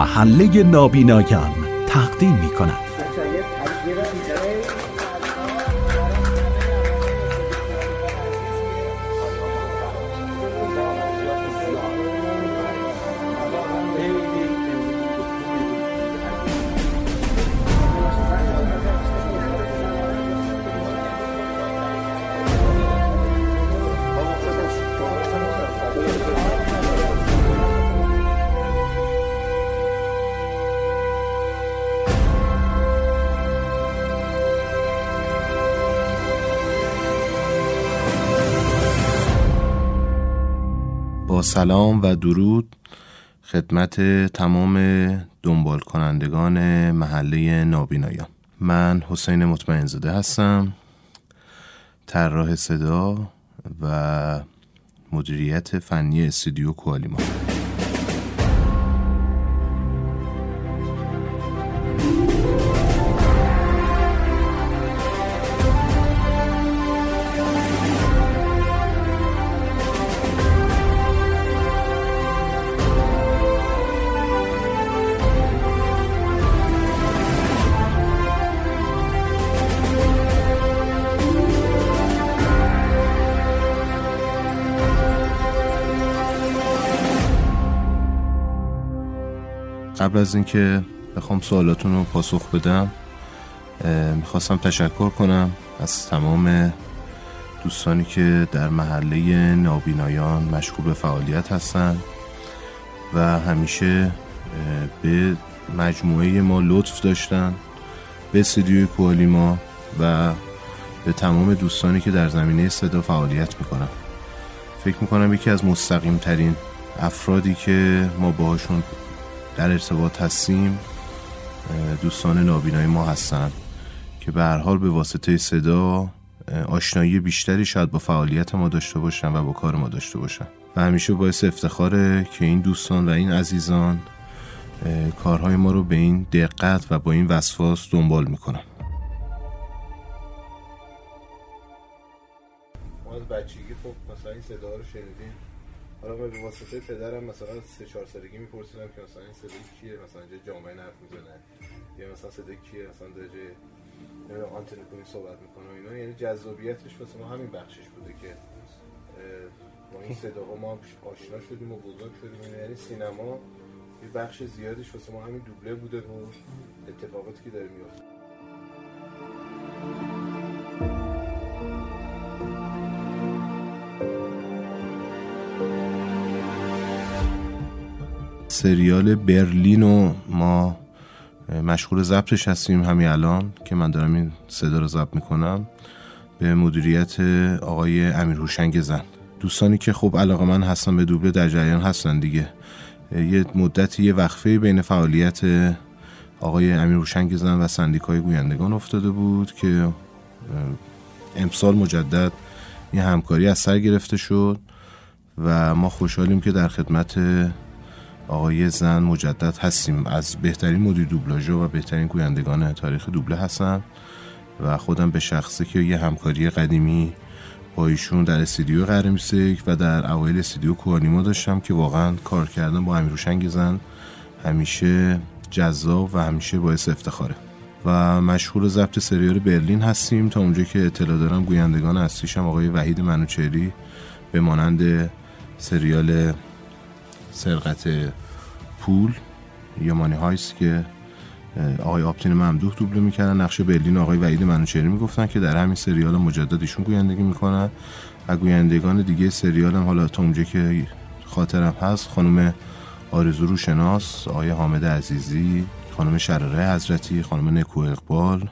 محله نابینایان تقدیم می‌کند. با سلام و درود خدمت تمام دنبال کنندگان محله نابینایان. من حسین مطمئن‌زاده هستم، طراح صدا و مدیریت فنی استودیو کوالیما. قبل از اینکه بخوام سوالاتون رو پاسخ بدم میخواستم تشکر کنم از تمام دوستانی که در محله نابینایان مشغول به فعالیت هستن و همیشه به مجموعه ما لطف داشتن، به استودیوی کوالیما و به تمام دوستانی که در زمینه صدا فعالیت میکنن. فکر میکنم یکی از مستقیم ترین افرادی که ما باهاشون در ارتباط هستیم دوستان نابینای ما هستن که به هر حال به واسطه صدا آشنایی بیشتری شاید با فعالیت ما داشته باشن و با کار ما داشته باشن و همیشه باعث افتخاره که این دوستان و این عزیزان کارهای ما رو به این دقت و با این وسواس دنبال میکنن. ما از بچگی خب مثلا این صدا رو شنیدیم، حالا به واسطه پدرم مثلا 3-4 سالگی میپرسیدم که مثلا این صدا کیه، مثلا جای جامعه حرف میزنه یا مثلا صدا کیه، مثلا درجه آنتن کنی صحبت میکنه و اینا. یعنی جذابیتش واسه ما همین بخشش بوده که با این صداها ما آشنا شدیم و بزرگ شدیم. یعنی سینما یه بخش زیادش واسه ما همین دوبله بوده و اتفاقاتی که داره میفته. سریال برلینو ما مشغول ضبطش هستیم همین الان که من دارم این صدا رو ضبط میکنم، به مدیریت آقای امیر هوشنگ زن. دوستانی که خب علاقه‌مند هستن به دوبله در جریان هستن دیگه. یه مدتی یه وقفه بین فعالیت آقای امیر هوشنگ زن و سندیکای گویندگان افتاده بود که امسال مجدد یه همکاری از سر گرفته شد و ما خوشحالیم که در خدمت آقای زن مجدد هستیم. از بهترین مدیر دوبلاژها و بهترین گویندگان تاریخ دوبله هستم و خودم به شخصه که یه همکاری قدیمی با ایشون در استودیو قره‌میسک و در اوایل استودیو کوالیما داشتم که واقعا کار کردن با امیر هوشنگ زن همیشه جذاب و همیشه باعث افتخاره. و مشغول ضبط سریال برلین هستیم. تا اونجا که اطلاع دارم گویندگان اصلیش هم آقای وحید منوچهری به مانند سریال سرقت پول یا مانی هایست که آقای آبتین ممدوح دوبله میکردن، نقش برلین آقای وحید منوچهری میگفتن که در همین سریال مجدد ایشون گویندگی میکنن و گویندگان دیگه سریال هم حالا تا اونجا که خاطرم هست خانم آرزو روشناس، آقای حامد عزیزی، خانم شراره حضرتی، خانم نکو اقبال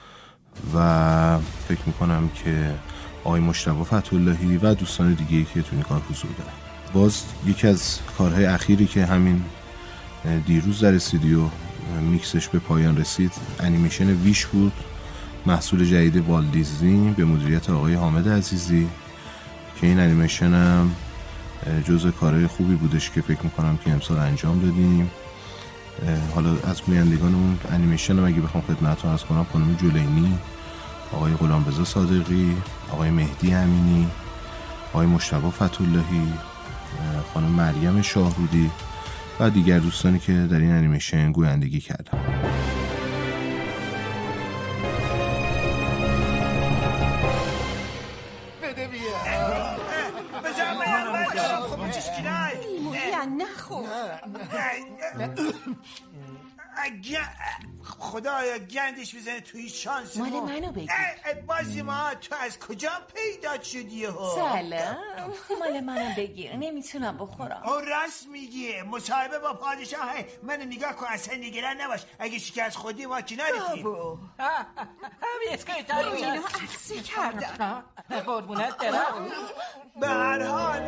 و فکر میکنم که آقای مجتبی فتح‌اللهی و دوستان دیگه‌ای که تو این کار حضور دارن. باز یکی از کارهای اخیری که همین دیروز در استودیو میکسش به پایان رسید انیمیشن ویش بود، محصول جدید والت دیزنی به مدیریت آقای حامد عزیزی که این انیمیشن هم جزء کارهای خوبی بودش که فکر میکنم که امسال انجام دادیم. حالا از گویندگان اون انیمیشن هم اگه بخوام خدمتتون عرض کنم خانم جلینی، آقای غلامرضا صادقی، آقای مهدی امینی، آقای مجتبی فتح‌اللهی، خانم مریم شاهرودی و دیگر دوستانی که در این انیمیشن گویندگی کردن. بده بیا خدایا گندش بزنه توی شانس مال منو بگی. بازی ما تو از کجا پیدا شدی ها؟ سلام، مال منو بگیر، نمیتونم بخورم. راست میگی، مصاحبه با پادشاه. منو نگاه کن، اصلا نگران نباش، اگه شکست خودی ما کنارتیم. بابا اینو عکسی کردن. قربونت برم. به هر حال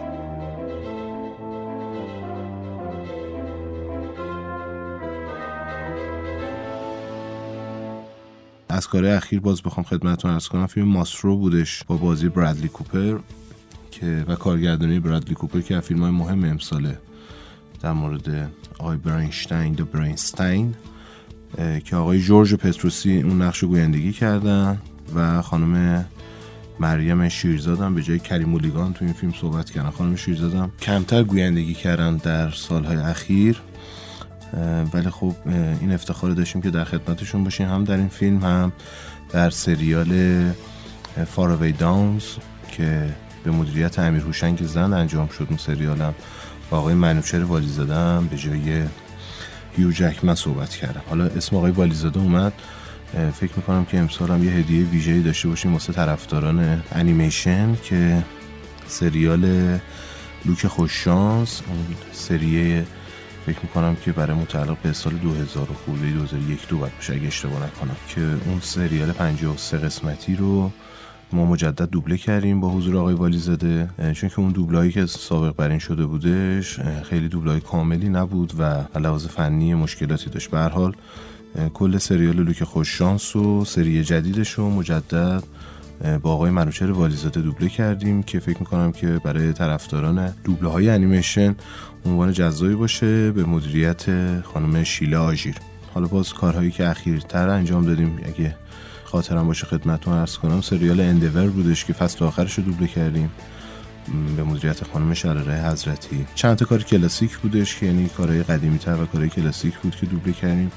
از کارهای اخیر باز بخوام خدمتتون عرض کنم، فیلم ماسترو بودش با بازی برادلی کوپر و کارگردانی برادلی کوپر که از فیلم‌های مهم امساله در مورد آقای برینستین که آقای جورج پتروسی اون نقش گویندگی کردن و خانم مریم شیرزاد هم به جای کریم مولیگان تو این فیلم صحبت کردن. خانم شیرزاد هم کمتر گویندگی کردن در سالهای اخیر، ولی خب این افتخار داشتیم که در خدمتشون باشیم، هم در این فیلم هم در سریال فاراوی داونز که به مدیریت امیر هوشنگ زن انجام شد. اون سریال هم با آقای منوچهر والیزاده هم به جای هیو جکمن صحبت کردم. حالا اسم آقای والیزاده اومد، فکر میکنم که امسال هم یه هدیه ویژه‌ای داشته باشیم واسه طرفداران انیمیشن که سریال لوک خوششانس، اون سریه فکر میکنم که برای متعلق به سال 2000 خورده 2001 باید باشه اگه اشتباه نکنم، که اون سریال 53 قسمتی رو ما مجدد دوبله کردیم با حضور آقای والیزاده، چون که اون دوبلایی که سابق بر این شده بودش خیلی دوبلای کاملی نبود و لحاظ فنی مشکلاتی داشت. به هر حال کل سریال لوک خوششانس و سری جدیدش رو مجدد با آقای منوچهر والیزاده دوبله کردیم که فکر میکنم که برای طرفداران دوبله های انیمیشن عنوان جذابی باشه، به مدیریت خانم شیلا آژیر. حالا باز کارهایی که اخیرتر انجام دادیم اگه خاطرم باشه خدمتتون عرض کنم، سریال اندور بودش که فصل آخرش رو دوبله کردیم به مدیریت خانم شراره حضرتی. چند تا کار کلاسیک بودش که یعنی کارهای قدیمی‌تر و کارهای کلاسیک بود که دوبله کردیم.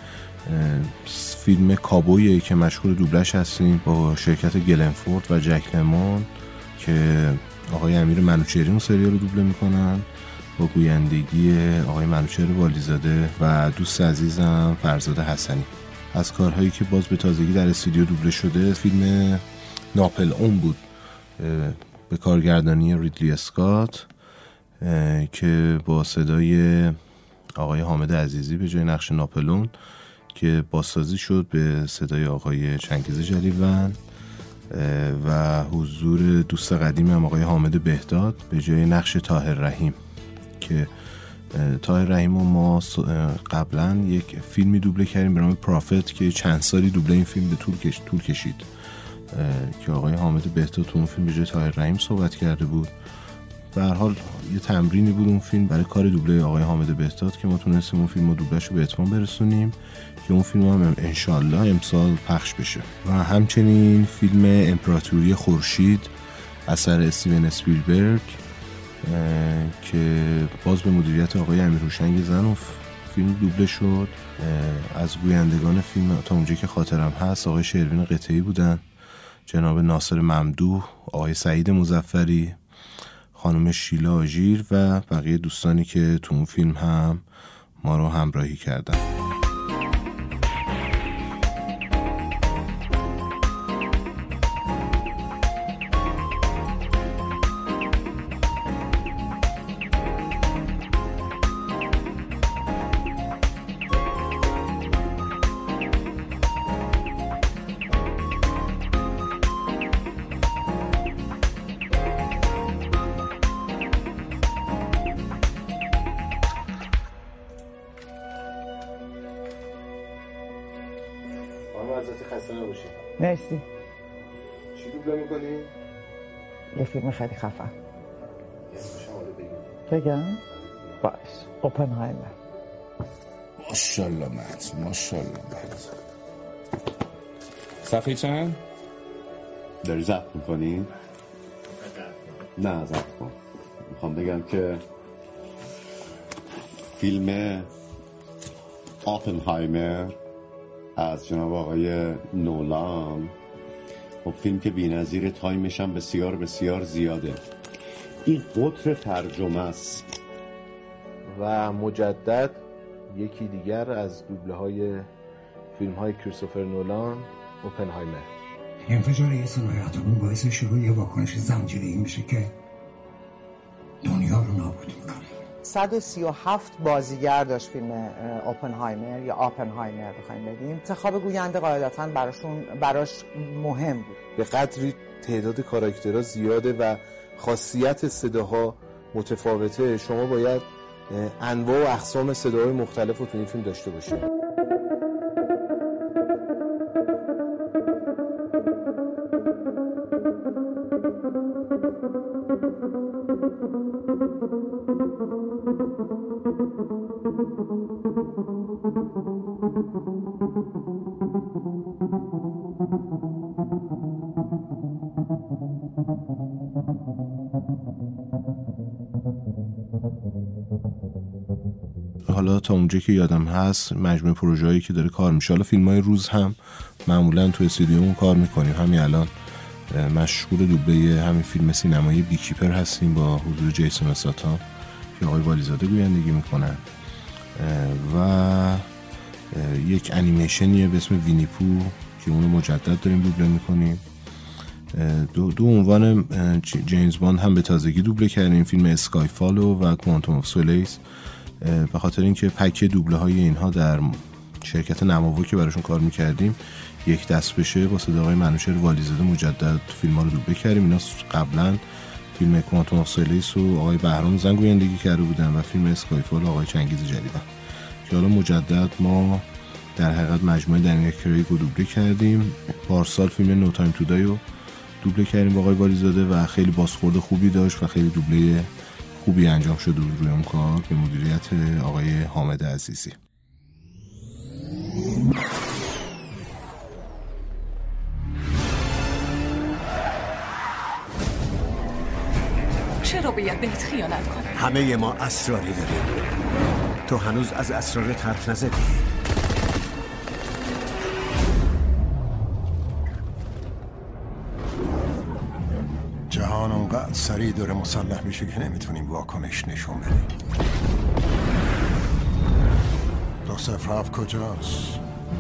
فیلم کابویی که مشغول دوبلش هستیم با شرکت گلنفورد و جک لمون که آقای امیر منوچهری اون سریال رو دوبله میکنن با گویندگی آقای منوچهر والیزاده و دوست عزیزم فرزاد حسنی. از کارهایی که باز به تازگی در استودیو دوبله شده فیلم ناپل اون بود به کارگردانی ریدلی اسکات که با صدای آقای حامد عزیزی به جای نقش ناپلون که بازسازی شد به صدای آقای چنگیز جلیوند و حضور دوست قدیم هم آقای حامد بهداد به جای نقش طاهر رحیم که طاهر رحیم و ما قبلا یک فیلمی دوبله کردیم به نام پرافت که چند سالی دوبله این فیلم به طول کشید که آقای حامد بهداد تو اون فیلم به جای طاهر رحیم صحبت کرده بود. به هر حال یه تمرینی بود اون فیلم برای کار دوبله آقای حامد بهداد که ما تونستیم اون فیلم رو دوبله‌اش رو به اتمام برسونیم که اون فیلم هم انشالله امسال پخش بشه. و همچنین فیلم امپراتوری خورشید اثر استیون اسپیلبرگ که باز به مدیریت آقای امیر هوشنگ زن فیلم دوبله شد. از گویندگان فیلم تا اونجایی که خاطرم هست آقای شروین قطعی بودن، جناب ناصر ممدوح، آقای سعید مظفری، خانم شیلا آژیر و بقیه دوستانی که تو اون فیلم هم ما رو همراهی کردن. مرسی. چی دوبله میکنی؟ یه فیلم خیلی خفن. بگم؟ باش. اوپنهایمر. ماشالله مهد، ماشالله مهد. صفحه چند؟ داری ضبط میکنی؟ نه ضبط کن. میخوام بگم که فیلم آپنهایمر از جناب آقای نولان، خب فیلم که بی‌نظیر، تایمش هم بسیار بسیار زیاده. این قطر ترجمه است. و مجدد یکی دیگر از دوبله های فیلم های کریستوفر نولان، اوپنهایمر. انفجار یه صنایع اتمی باعث شروع یه واکنش زنجیره‌ای میشه که دنیا رو نابود میکنه. 137 بازیگر داشت فیلم اوپنهایمر یا آپنهایمر بخوایم بگیم. انتخاب گوینده قاعدتاً براش مهم بود. به قدری تعداد کاراکترها زیاده و خاصیت صداها متفاوته، شما باید انواع و اقسام صداهای مختلف رو تو این فیلم داشته باشید. حالا تا اونجا که یادم هست مجموعه پروژه‌ای که داره کار میشه، حالا فیلم‌های روز هم معمولاً تو استودیومون کار میکنیم. همین الان مشغول دوبله همین فیلم سینمایی بیکیپر هستیم با حضور جیسون استاتام که آقای والیزاده گویندگی میکنن و یک انیمیشنیه به اسم وینیپو که اونو مجدد داریم دوبله میکنیم. دو عنوان جیمز باند هم به تازگی دوبله کردیم، فیلم اسکای فالو و کوانتوم اف سولیس، به خاطر اینکه پک دوبله های اینها در شرکت نماوو که براشون کار میکردیم یک دست بشه، با صدای منوچهر والیزاده مجدد فیلم ها رو دوبله کردیم. اینا قبلا فیلم کوانتوم اف سولیس رو آقای بهرام زن گویندگی کرده بودن و فیلم اسکای فالو آقای چنگیز جلیلی، که حالا مجدد ما در حقیقت مجموعه دنیل کریگ رو دوبله کردیم. پارسال فیلم نو تایم تو دای رو دوبله کردیم با آقای والیزاده و خیلی بازخورد خوبی داشت و خیلی دوبله خوبی انجام شده بود روی اون کار به مدیریت آقای حامد عزیزی. چرا باید بهت خیانت کنم؟ همه ما اسراری داریم، تو هنوز از اسرارت حرف نزدی. جهان اونقدر سریع داره مسلح میشه که نمیتونیم واکنش نشون بدیم. 207 کجاست؟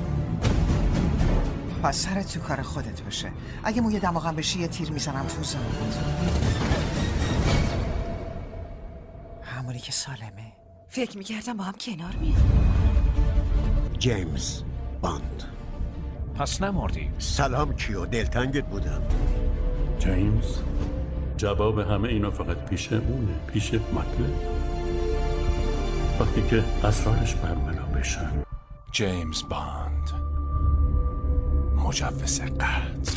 پس سرت تو کار خودت باشه. اگه موی دماغم بشی یه تیر میزنم تو زنت. همونی که سالمه. فکر میکردم با هم کنار میاد. جیمز باند. پس نمردی. سلام کیو، دلتنگت بودم. جیمز، جواب همه اینا فقط پیش اونه، پیش مطلب. وقتی که اسرارش برملا بشن. جیمز باند، مجوز قتل.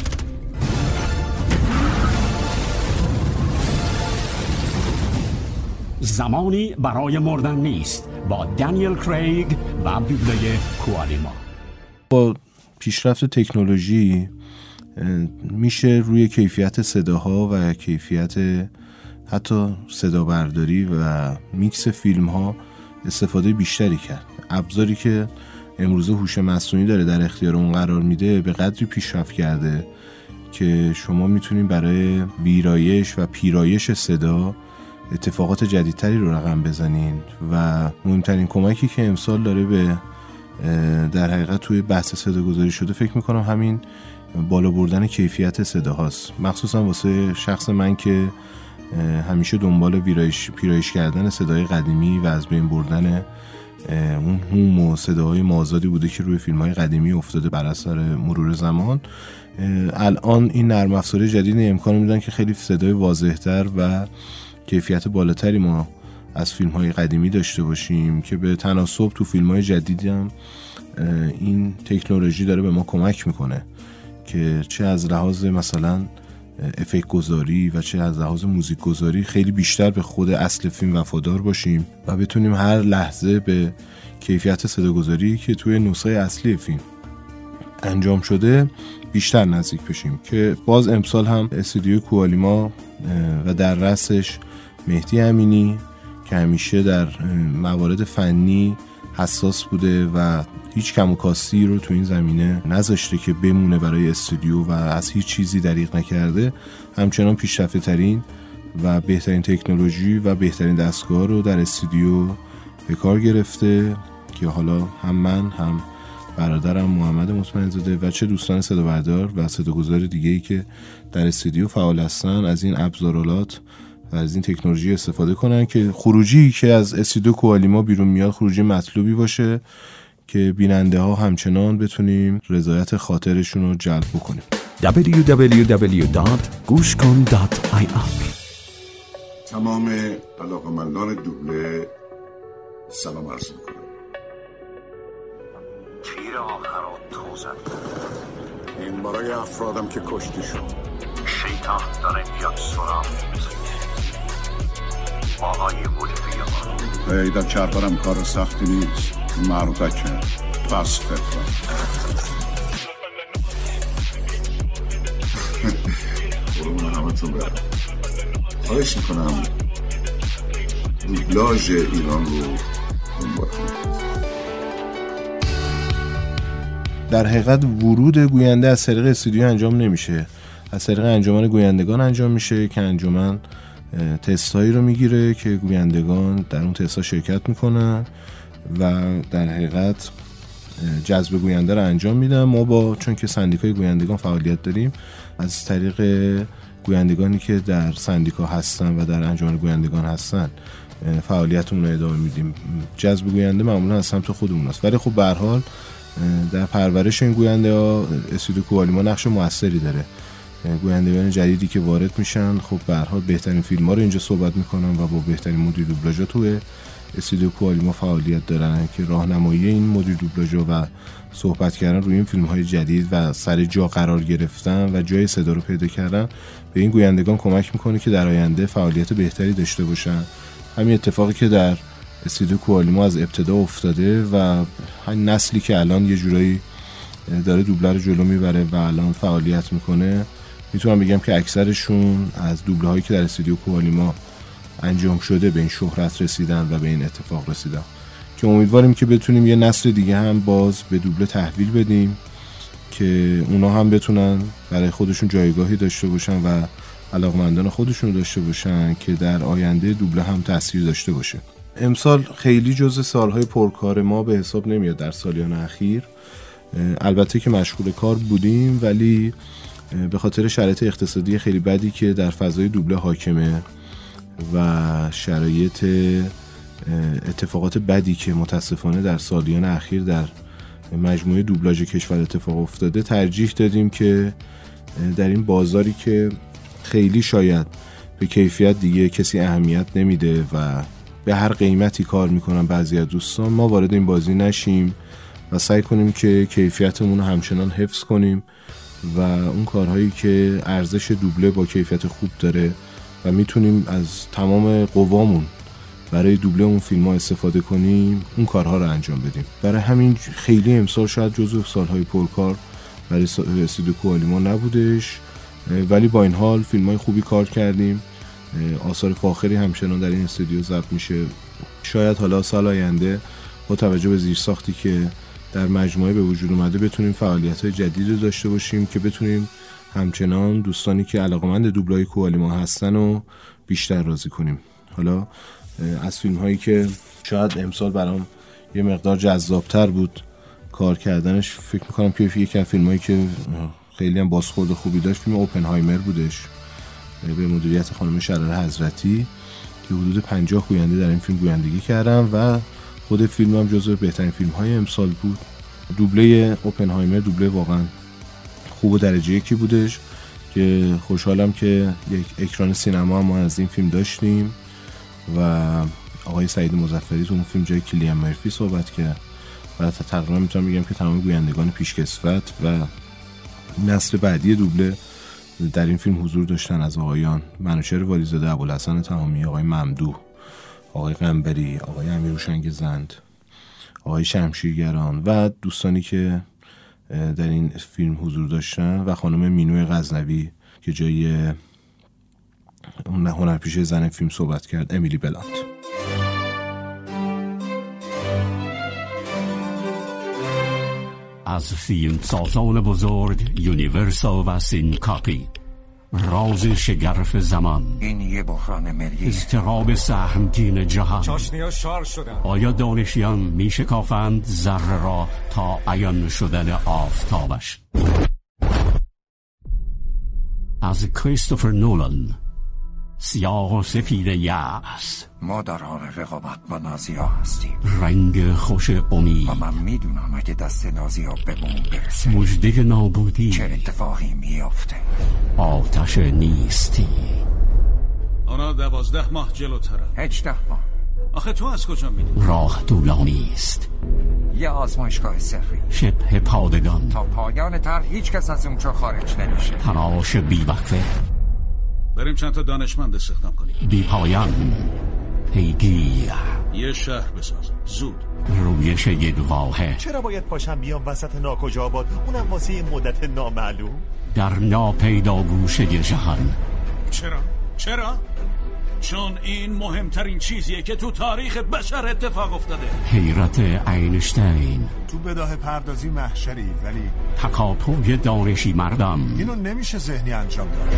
زمانی برای مردن نیست با دنیل کریگ و دوبله کوالیما. با پیشرفت تکنولوژی میشه روی کیفیت صداها و کیفیت حتی صدا برداری و میکس فیلم ها استفاده بیشتری کرد. ابزاری که امروزه هوش مصنوعی داره در اختیار اون قرار میده به قدری پیشرفت کرده که شما میتونید برای ویرایش و پیرایش صدا اتفاقات جدیدتری رو رقم بزنین و مهمترین کمکی که امسال داره به در حقیقت توی بحث صدا گذاری شده فکر میکنم همین بالا بردن کیفیت صدا هاست، مخصوصا واسه شخص من که همیشه دنبال پیرایش کردن صدای قدیمی و از بین بردن اون هوم و صداهای مازادی بوده که روی فیلم‌های قدیمی افتاده بر اثر مرور زمان. الان این نرم افزار جدید امکان میدن که خیلی صدای واضح‌تر و کیفیت بالاتری ما از فیلم‌های قدیمی داشته باشیم که به تناسب تو فیلم‌های جدیدی هم این تکنولوژی داره به ما کمک میکنه که چه از لحاظ مثلا افکت گذاری و چه از لحاظ موزیک گذاری خیلی بیشتر به خود اصل فیلم وفادار باشیم و بتونیم هر لحظه به کیفیت صداگذاری که توی نسخه اصلی فیلم انجام شده بیشتر نزدیک بشیم. که باز امسال هم استودیو کوالیما و در رأسش مهدی امینی که همیشه در موارد فنی حساس بوده و هیچ کم و کاستی رو تو این زمینه نذاشته که بمونه برای استودیو و از هیچ چیزی دریغ نکرده. همچنان پیشرفته ترین و بهترین تکنولوژی و بهترین دستگاه رو در استودیو به کار گرفته که حالا هم من هم برادرم محمد مطمئن‌زاده و چه دوستان صدابردار و صداگذار دیگه‌ای که در استودیو فعال هستن از این ابزارالات و از این تکنولوژی استفاده کنن که خروجی که از استودیو کوالیما بیرون میاد خروجی مطلوبی باشه که بیننده ها همچنان بتونیم رضایت خاطرشون رو جلب بکنیم. www.gushkon.ir تمام علاقمندان دوبله سلام عرض میکنم. تیر آخر رو تو زد. این برای افرادم که کشته شد. شیطان داره میاد سراغ میزنه. آقای مجری ما پیدا کردنم کار سختی نیست. مردکه پس فطرت. قربون همتون برم. خواهش میکنم دوبلاژ ایران رو دنبال کنید. در حقیقت ورود گوینده از طریق استودیو انجام نمیشه، از طریق انجمن گویندگان انجام میشه که انجمن تستایی رو میگیره که گویندگان در اون تستا شرکت میکنن و در حقیقت جذب گوینده رو انجام میدن. ما چون که سندیکای گویندگان فعالیت داریم از طریق گویندگانی که در سندیکا هستن و در انجمن گویندگان هستن فعالیتمون رو ادامه میدیم. جذب گوینده معمولا از سمت خودمون است، ولی خب به هر حال در پرورش این گوینده ها استودیو کوالیما نقش موثری داره. گویندگان جدیدی که وارد میشن خب به هر حال بهترین فیلم ها رو اینجا صحبت میکنن و با بهترین مدیر دوبلاژ توی استودیو کوالیما فعالیت دارن که راهنمایی این مدیر دوبلاژ و صحبت کردن روی این فیلم های جدید و سر جا قرار گرفتن و جای صدا رو پیدا کردن به این گویندگان کمک میکنه که در آینده فعالیت بهتری داشته باشن. همین اتفاقی که در استودیو کوالیما از ابتدا افتاده و همین نسلی که الان یه جورایی داره دوبله رو جلو میبره و الان فعالیت میکنه، میتونم بگم که اکثرشون از دوبله هایی که در استودیو کوالیما انجام شده به این شهرت رسیدن و به این اتفاق رسیدن که امیدواریم که بتونیم یه نسل دیگه هم باز به دوبله تحویل بدیم که اونا هم بتونن برای خودشون جایگاهی داشته باشن و علاقمندان خودشون داشته باشن که در آینده دوبله هم تأثیر داشته باشه. امسال خیلی جزء سالهای پرکار ما به حساب نمیاد در سالیان اخیر. البته که مشغول کار بودیم ولی به خاطر شرایط اقتصادی خیلی بدی که در فضای دوبله حاکمه و شرایط اتفاقات بدی که متاسفانه در سالیان اخیر در مجموعه دوبلاژ کشور اتفاق افتاده، ترجیح دادیم که در این بازاری که خیلی شاید به کیفیت دیگه کسی اهمیت نمیده و به هر قیمتی کار میکنن بعضی از دوستان، ما وارد این بازی نشیم و سعی کنیم که کیفیتمون رو همچنان حفظ کنیم و اون کارهایی که ارزش دوبله با کیفیت خوب داره و میتونیم از تمام قوامون برای دوبله اون فیلم ها استفاده کنیم اون کارها رو انجام بدیم. برای همین خیلی امسال شاید جزو سالهای پرکار برای استودیو کوالیما نبودش، ولی با این حال فیلم های خوبی کار کردیم. آثار فاخری همچنان در این استودیو ضبط میشه. شاید حالا سال آینده با توجه به زیرساختی که در مجموعه به وجود اومده بتونیم فعالیت‌های جدیدی رو داشته باشیم که بتونیم همچنان دوستانی که علاقه‌مند دوبلای کوالیما هستن رو بیشتر راضی کنیم. حالا از فیلم‌هایی که شاید امسال برام یه مقدار جذاب‌تر بود کار کردنش، فکر می‌کنم که یکی از فیلم‌هایی که خیلی هم بازخورد خوبی داشت فیلم اوپنهایمر بودش به مدیریت خانم شراره حضرتی که حدود 50 گوینده در این فیلم گویندگی کردن و خود فیلم هم جزو بهترین فیلم‌های امسال بود. دوبله اوپنهایمر دوبله واقعا خوب و درجه یکی بودش که خوشحالم که یک اکران سینما هم ما از این فیلم داشتیم و آقای سعید مظفری تو اون فیلم جای کلیان مرفی صحبت کرد و تقریبا میتونم بگم که تمام گویندگان پیشکسوت و نسل بعدی دوبله در این فیلم حضور داشتن، از آقایان منوچهر والیزاده، ابوالحسن تمامی، آقای ممدوح، آقای قنبری، آقای امیرهوشنگ زند، آقای شمشیرگران و دوستانی که در این فیلم حضور داشتن و خانم مینو غزنوی که جای اون هنرپیشه زن فیلم صحبت کرد، امیلی بلانت. از فیلم سازان بزرگ یونیورسال و سینکاپی. راز شگرف زمان، این یه بحران ملی، اضطراب سهمگین جهان. چاشنی‌ها شار شدن. آیا دانشیان می شکافند ذره را تا عیان شدن آفتابش؟ از کریستوفر نولان. سیاه و سفید یأس. ما در حال رقابت با نازی‌ها هستیم. رنگ خوش امید. و من میدونم اگه دست نازی‌ها به بوم برسه، مژده نابودی، چه اتفاقی میافته. آتش نیستی. آنا 12 ماه جلوتره. 18 ماه. آخه تو از کجا میدونی؟ راه طولانی است. یه آزمایشگاه سری، شبه پادگان. تا پایان طرح هیچ کس از اونجا خارج نمیشه. تلاش بی‌وقفه. بریم چند تا دانشمند استخدام کنیم. بی پایان. پیگیر. یه شهر بساز زود. رویش یک واحد. چرا باید پاشم بیام وسط ناکجا آباد، اونم واسه مدت نامعلوم؟ در ناپیدا گوشه جهان. چرا؟ چون این مهمترین چیزیه که تو تاریخ بشر اتفاق افتاده. حیرت اینشتین. تو بداهه پردازی محشری، ولی تکاپوی دانشی مردم. اینو نمیشه ذهنی انجام داد.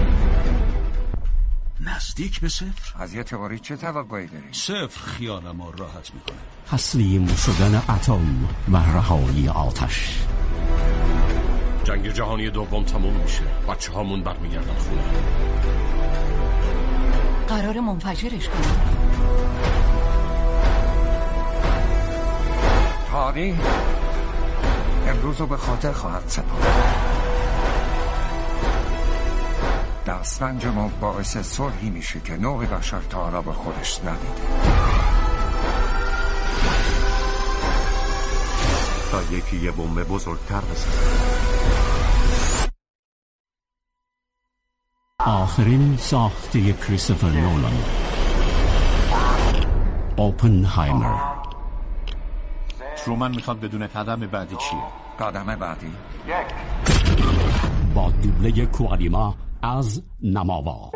نزدیک به صفر. از یه تئوری چه توقعی داری؟ صفر خیالمو راحت میکنه. تسلیم شدن اتم و رهایی آتش. جنگ جهانی دوم تموم میشه، بچه هامون برمیگردن خونه. قرار منفجرش کنم. تاریخ امروز رو به خاطر خواهد سپرد. دسترنج ما باعث صلحی میشه که نوع بشر تا حالا به خودش ندیده. تا یکی یه بمب بزرگتر بزنه. آخرین ساخته کریستوفر نولان. اوپنهایمر. ترومن میخواد بدون قدم بعدی چیه؟ قدم بعدی با دوبله کوالیما از نماوا.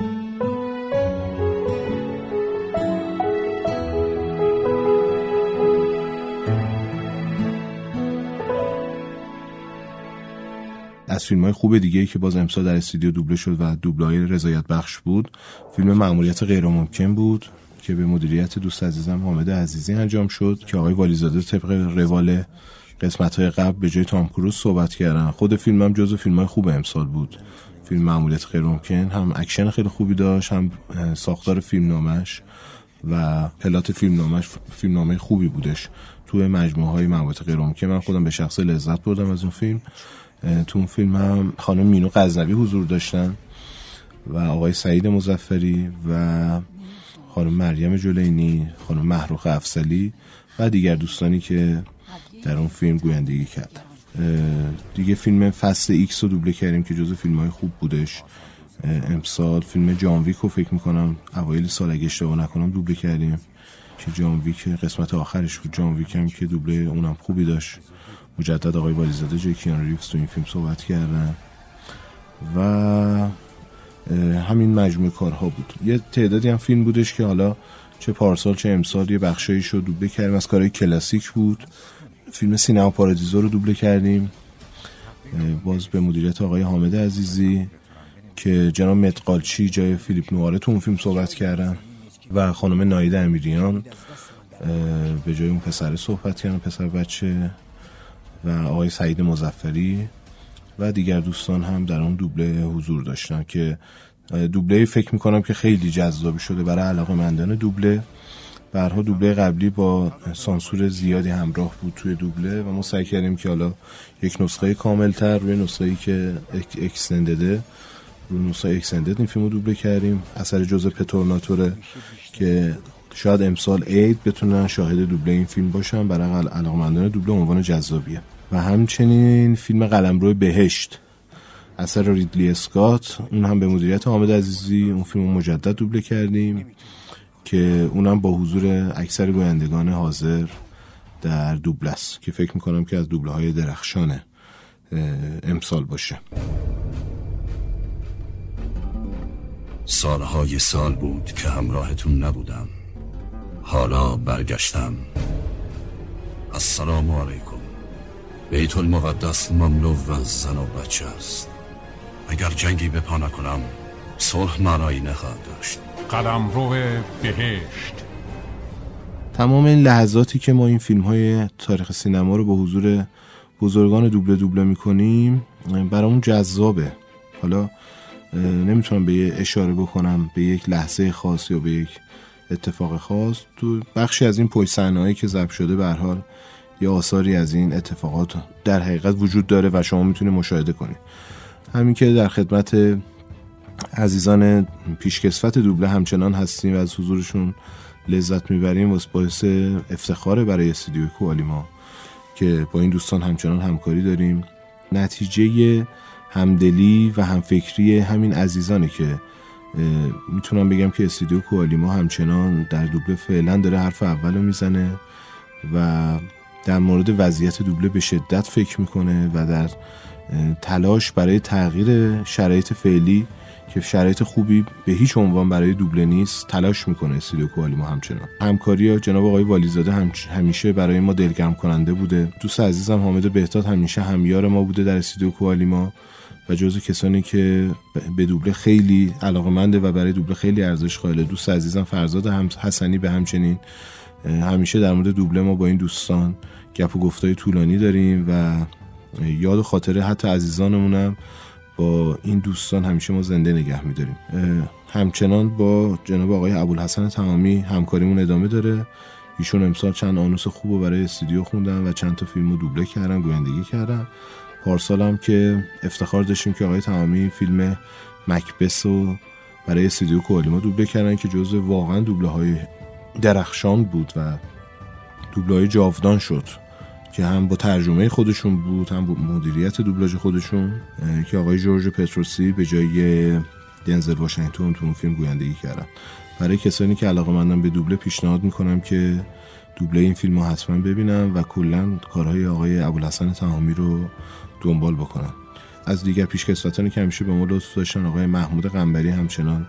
از فیلم‌های خوب دیگه‌ای که باز امسال در استودیو دوبله شد و دوبله‌های رضایت بخش بود، فیلم مأموریت غیرممکن بود که به مدیریت دوست عزیزم حامد عزیزی انجام شد که آقای والیزاده طبق روال قسمت‌های قبل به جای تام کروز صحبت کردن. خود فیلمم جزو فیلم‌های خوب امسال بود. فیلم مأموریت غیرممکن هم اکشن خیلی خوبی داشت، هم ساختار فیلمنامش و پلات فیلمنامه خوبی بودش. توی مجموعه‌های مأموریت غیرممکن من خودم به شخص لذت بردم از اون فیلم. تو اون فیلم هم خانم مینو غزنوی حضور داشتن و آقای سعید مظفری و خانم مریم جلینی، خانم محروق افضلی و دیگر دوستانی که در اون فیلم گویندگی کردن. دیگه فیلم فصل ایکس رو دوبله کردیم که جزو فیلم‌های خوب بودش امسال. فیلم جان ویک رو فکر می‌کنم اوایل سال اگه اشتباه نکنم دوبله کردیم که جان ویک قسمت آخرش بود. جان ویک هم که دوبله اونم خوبی داشت. مجدد آقای والیزاده جای کیانو ریوز تو این فیلم صحبت کردن و همین مجموعه کارها بود. یه تعدادی هم فیلم بودش که حالا چه پارسال چه امسال یه بخشایی شد دوبله کردیم. از کارهای کلاسیک بود. فیلم سینما پارادیزو رو دوبله کردیم باز به مدیریت آقای حامد عزیزی که جناب متقالچی جای فیلیپ نواره تو اون فیلم صحبت کردن و خانم نایده امیریان به جای اون پسر صحبت کردن، پسر بچه، و آقای سعید مظفری و دیگر دوستان هم در اون دوبله حضور داشتن که دوبله فکر میکنم که خیلی جذابی شده برای علاقه‌مندان دوبله. برها دوبله قبلی با سانسور زیادی همراه بود توی دوبله و ما سعی کردیم که حالا یک نسخه کاملتر روی نسخه‌ای که اکستندده روی نسخه اکستندد این فیلمو دوبله کردیم. اثر جوزپه تورناتوره که شاید امسال عید بتونن شاهد دوبله این فیلم باشن، برای علاقه‌مندان دوبله عنوان جذابیه. و همچنین فیلم قلمرو بهشت اثر ریدلی اسکات، اون هم به مدیریت حامد عزیزی اون فیلمو مجدد دوبله کردیم که اونم با حضور اکثر گویندگان حاضر در دوبله است که فکر میکنم که از دوبله های درخشان امسال باشه. سالهای سال بود که همراهتون نبودم، حالا برگشتم. السلام علیکم. بیت المقدس مملو از زن و بچه است. اگر جنگی به پا نکنم صلح معنایی نخواهد داشت. قلمرو بهشت. تمام این لحظاتی که ما این فیلم‌های تاریخ سینما رو با حضور بزرگان دوبله می‌کنیم برامون جذابه. حالا نمیتونم به یه اشاره بکنم به یک لحظه خاص یا به یک اتفاق خاص. تو بخشی از این پشت صحنه‌هایی که ضبط شده به هر حال یه آثاری از این اتفاقات در حقیقت وجود داره و شما میتونید مشاهده کنید. همین که در خدمت عزیزان پیشکسوت دوبله همچنان هستیم و از حضورشون لذت میبریم، واسه باعث افتخار برای استودیو کوالیما که با این دوستان همچنان همکاری داریم. نتیجه همدلی و همفکری همین عزیزانه که میتونم بگم که استودیو کوالیما همچنان در دوبله فعلا داره حرف اولو میزنه و در مورد وضعیت دوبله به شدت فکر میکنه و در تلاش برای تغییر شرایط فعلی که شرایط خوبی به هیچ عنوان برای دوبله نیست تلاش میکنه. استودیو کوالیما همچنان همکاری جناب آقای والیزاده همیشه برای ما دلگرم کننده بوده. دوست عزیزم حامد بهداد همیشه همیار ما بوده در استودیو کوالیما و جزو کسانی که به دوبله خیلی علاقه‌منده و برای دوبله خیلی ارزش قائله. دوست عزیزم فرزاد حسنی به همچنین. همیشه در مورد دوبله ما با این دوستان گپ و گفتای طولانی داریم و یاد و خاطره حتی عزیزانمونم با این دوستان همیشه ما زنده نگه می‌داریم. همچنان با جناب آقای ابوالحسن تمامی همکاریمون ادامه داره. ایشون امسال چند آنوس خوبو برای استودیو خوندن و چند تا فیلمو دوبله کردن، گویندگی کردن. پارسال هم که افتخار داشتیم که آقای تمامی فیلم مکبث رو برای استودیو کوالیما دوبله کردن که جزو واقعا دوبله‌های درخشان بود و دوبله‌های جاودان شد که هم با ترجمه خودشون بود هم با مدیریت دوبلاژ خودشون که آقای جورج پتروسی به جای دنزل واشنگتن تو اون فیلم گویندگی کردن. برای کسانی که علاقه‌مندن به دوبله پیشنهاد میکنم که دوبله این فیلم رو حتما ببینن و کلا کارهای آقای ابوالحسن تمامی رو دنبال بکنن. از دیگر پیشکسوتانی که همیشه به ما لطف داشتن آقای محمود قنبری همچنان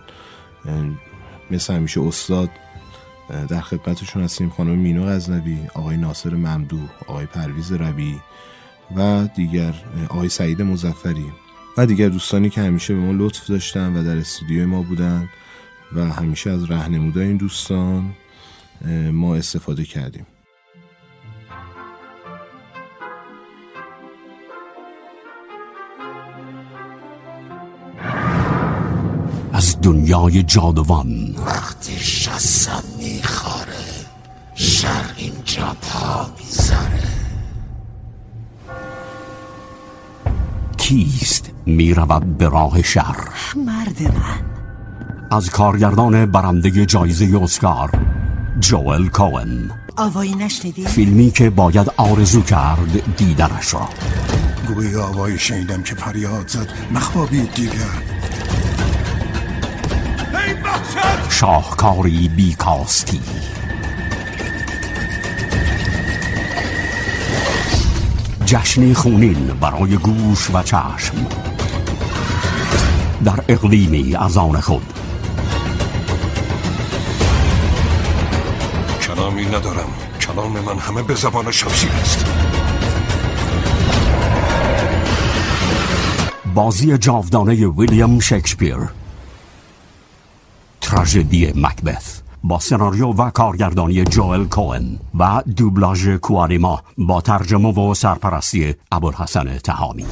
مثل همیشه استاد در خدمتشون هستیم. خانم مینا غزنوی، آقای ناصر ممدوح، آقای پرویز ربیعی و دیگر آقای سعید مظفری و دیگر دوستانی که همیشه به ما لطف داشتن و در استودیو ما بودن و همیشه از راهنمودای این دوستان ما استفاده کردیم. از دنیای جادوان وقتی شستم میخاره شر اینجا پا میذاره. کیست میرود به راه شر؟ مرد من. از کارگردان برنده جایزه اسکار جوئل کوئن. آوایی نشنیدی؟ فیلمی که باید آرزو کرد دیدنش را. گویی آوایی شنیدم که فریاد زد مخوابید دیگر. شاهکاری بیکاستی. جشنی خونین برای گوش و چشم در اقلیمی از آن خود. کلامی ندارم، کلام من همه به زبان شمشیر است. بازی جاودانه ویلیام شکسپیر، تراژدی مکبث با سناریو و کارگردانی جوئل کوئن و دوبلاژ کوالیما با ترجمه و سرپرستی ابوالحسن تهامی.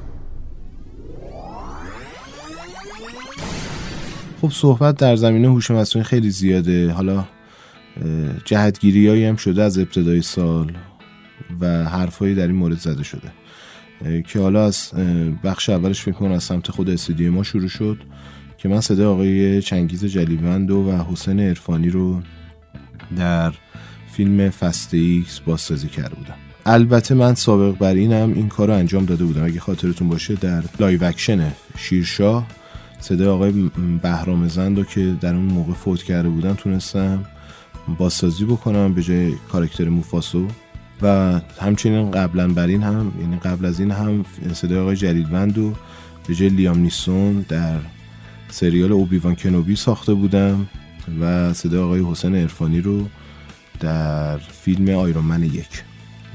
خب صحبت در زمینه هوش مصنوعی خیلی زیاده. حالا جهتگیریایی هم شده از ابتدای سال و حرفایی در این مورد زده شده که حالا از بخش اولش فکر کنم از سمت خود استودیو ما شروع شد که من صدای آقای چنگیز جلیوندو و حسین عرفانی رو در فیلم فست ایکس بازسازی کرده بودم. البته من سابق بر اینم این کار رو انجام داده بودم. اگه خاطرتون باشه در لایو اکشن شیرشاه صدای آقای بهرام زندو که در اون موقع فوت کرده بودن تونستم بازسازی بکنم به جای کاراکتر موفاسو و همچنین قبلا بر این هم یعنی قبل از این هم صدای آقای جلیوندو به جای لیام نیسون در سریال اوبیوان کنوبی ساخته بودم و صدای آقای حسین عرفانی رو در فیلم آیرون من 1.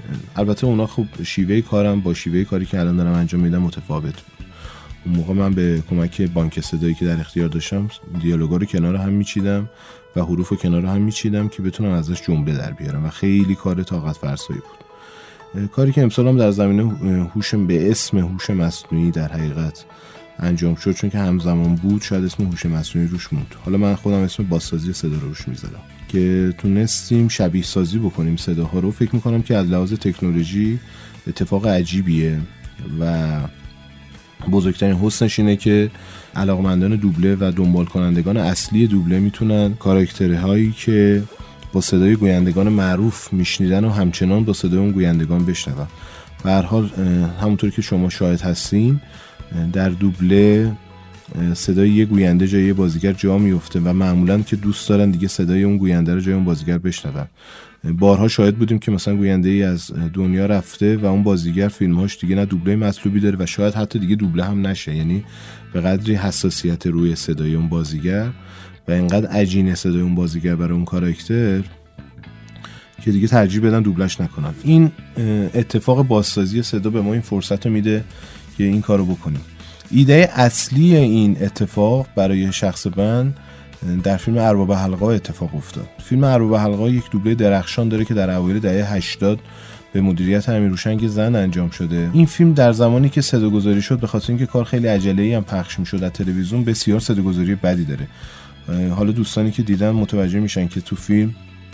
البته اونا خب شیوه کارم با شیوه کاری که الان دارم انجام میدم متفاوت بود. اون موقع من به کمک بانک صدایی که در اختیار داشتم دیالوگا رو کنار هم میچیدم و حروف رو کنار هم میچیدم که بتونم ازش جمله در بیارم و خیلی کار طاقت فرسایی بود. کاری که امسال هم در زمینه هوش به اسم هوش مصنوعی در حقیقت انجام شد، چون که همزمان بود شاید اسم هوش مصنوعی روش موند. حالا من خودم اسم بازسازی صدا رو روش میذارم که تونستیم شبیه سازی بکنیم صداها رو. فکر میکنم که از لحاظ تکنولوژی اتفاق عجیبیه و بزرگترین حسنش اینه که علاقمندان دوبله و دنبال کنندگان اصلی دوبله میتونن کاراکترهایی که با صدای گویندگان معروف میشنیدن و همچنان با صدای اون گویندگان بشنون. به هر حال همونطور که شما شاهد هستین در دوبله صدای یه گوینده جای یه بازیگر جا میفته و معمولاً که دوست دارن دیگه صدای اون گوینده رو جای اون بازیگر بشنون. بارها شاهد بودیم که مثلا گوینده‌ای از دنیا رفته و اون بازیگر فیلم‌هاش دیگه نه دوبله مطلوبی داره و شاید حتی دیگه دوبله هم نشه، یعنی به قدری حساسیت روی صدای اون بازیگر و اینقدر عجینه صدای اون بازیگر برای اون کاراکتر که دیگه ترجیح بدن دوبلش نکنن. این اتفاق بازسازی صدا به ما این فرصت رو میده که این کارو بکنیم. ایده اصلی این اتفاق برای شخص من در فیلم ارباب حلقه اتفاق افتاد. فیلم ارباب حلقه یک دوبله درخشان داره که در اوایل دهه 80 به مدیریت امیرهوشنگ زن انجام شده. این فیلم در زمانی که صداگذاری شد به خاطر اینکه کار خیلی عجله‌ای هم پخش می‌شد در تلویزیون بسیار صداگذاری بدی داره. حالا دوستانی که دیدن متوجه میشن که تو فیلم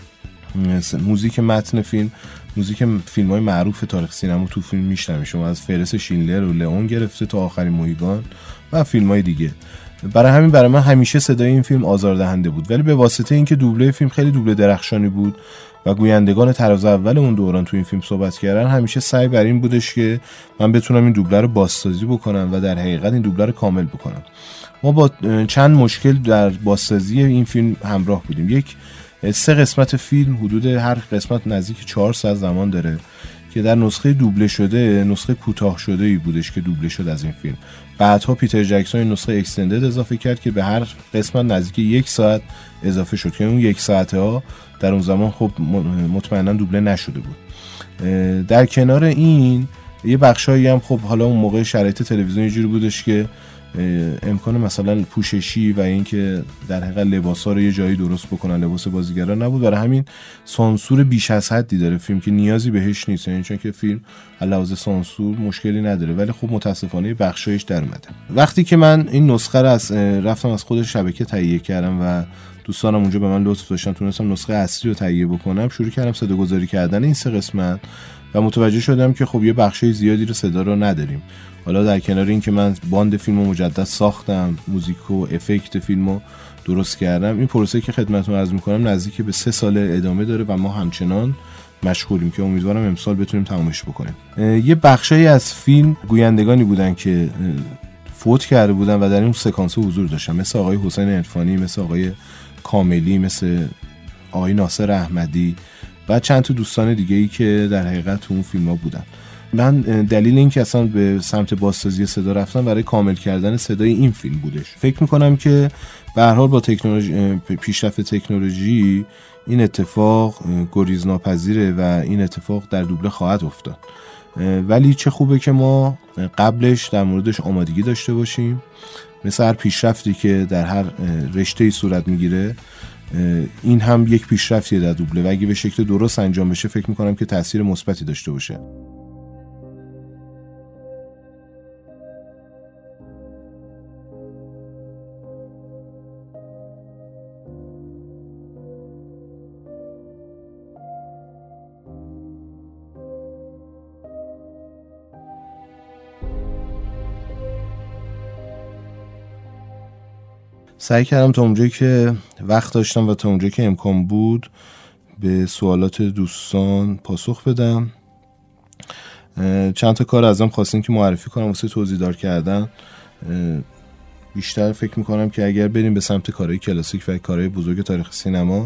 موزیک متن فیلم موزیک فیلم‌های معروف تاریخ سینما تو فیلم میشنوید، شما از فهرست شینلر و لئون گرفته تا آخرین موهیگان و فیلم‌های دیگه. برای من همیشه صدای این فیلم آزاردهنده بود، ولی به واسطه اینکه دوبله فیلم خیلی دوبله درخشانی بود و گویندگان طراز اول اون دوران تو این فیلم صحبت کردن، همیشه سعی بر این بودش که من بتونم این دوبله رو بازسازی بکنم و در حقیقت این دوبله رو کامل بکنم. ما با چند مشکل در بازسازی این فیلم همراه بودیم. یک، 3 قسمت فیلم حدود هر قسمت نزدیک 4 ساعت زمان داره که در نسخه دوبله شده نسخه کوتاه شده ای بودش که دوبله شد از این فیلم. بعدها پیتر جکسون این نسخه اکستندد اضافه کرد که به هر قسمت نزدیک 1 ساعت اضافه شد که اون 1 ساعته ها در اون زمان خب مطمئنا دوبله نشده بود. در کنار این یه بخشایی هم خب حالا اون موقع شرایط تلویزیون اینجوری بودش که امکان مثلا پوششی و اینکه در حقیقت لباسا رو یه جایی درست بکنن لباس بازیگرا نبود، برای همین سانسور بیش از حدی داره فیلم که نیازی بهش نیست، یعنی چون که فیلم علاوه سانسور مشکلی نداره، ولی خب متاسفانه بخشایش در اومده. وقتی که من این نسخه رو رفتم از خود شبکه تهیه کردم و دوستانم اونجا به من لطف داشتن تونستم نسخه اصلی رو تهیه بکنم، شروع کردم صداگذاری کردن این 3 قسمت و متوجه شدم که خب یه بخشای زیادی رو صدا رو نداریم. حالا در کنار این که من باند فیلمو مجدد ساختم، موزیک و افکت فیلمو درست کردم، این پروسه که خدمتتون عرض می‌کنم نزدیک به 3 سال ادامه داره و ما همچنان مشغولیم که امیدوارم امسال بتونیم تمامش بکنیم. یه بخشایی از فیلم گویندگانی بودن که فوت کرده بودن و در این سکانس حضور داشتن، مثل آقای حسین عرفانی، مثل آقای کاملی، مثل آقای ناصر احمدی و چند تا دوستان دیگه‌ای که در حقیقت تو اون فیلم‌ها بودن. من دلیل این که اصلا به سمت بازسازی صدا رفتم برای کامل کردن صدای این فیلم بودش. فکر میکنم که به هر حال با پیشرفت تکنولوژی این اتفاق گریزناپذیره و این اتفاق در دوبله خواهد افتاد، ولی چه خوبه که ما قبلش در موردش آمادگی داشته باشیم. مثل هر پیشرفتی که در هر رشته‌ای صورت میگیره این هم یک پیشرفتیه در دوبله و اگه به شکل درست انجام بشه فکر میکنم که تاثیر مثبتی داشته باشه. سعی کردم تا اونجایی که وقت داشتم و تا اونجایی که امکان بود به سوالات دوستان پاسخ بدم. چند تا کار ازم خواستین که معرفی کنم واسه توضیح دار کردن. بیشتر فکر میکنم که اگر بریم به سمت کارهای کلاسیک و کارهای بزرگ تاریخ سینما